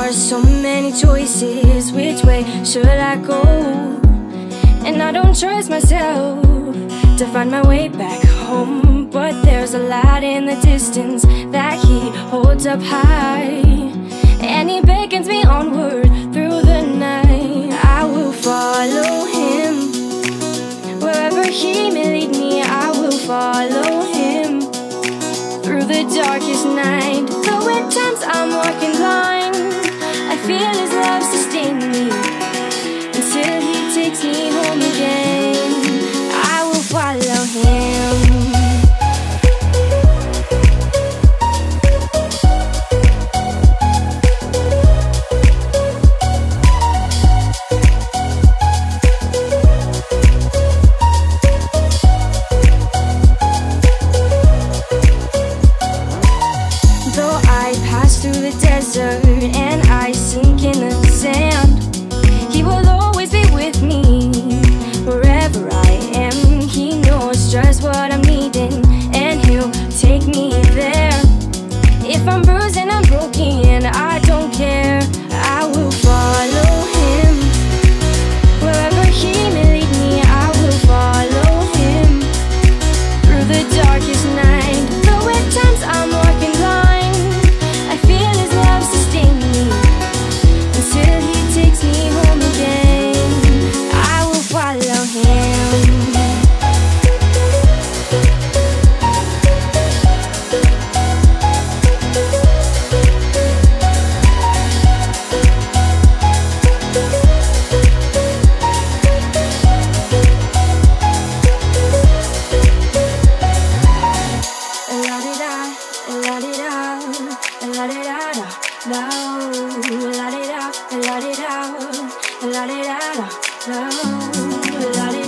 are so many choices. Which way should I go? And I don't trust myself to find my way back home. But there's a light in the distance that he holds up high, and he beckons me onward through the night. I will follow him wherever he may lead me. I will follow him through the darkest night. Though at times I'm walking blind, I feel his love sustain me until he takes me home again. I will follow him. Though I pass through the desert and I sink in the sand, he will always be with me wherever I am. He knows just what I'm needing, and he'll take me there. If I'm bruised and I'm broken, I don't care. I will follow him wherever he may lead me. I will follow him through the darkest night. Though at times I'm walking blind, I feel his love sustain me until he takes me home again. I will follow him. La-di-da, la-di-da, la-di-da, la-di-da, la-di-da, la-di-da, la-di-da, la-di-da.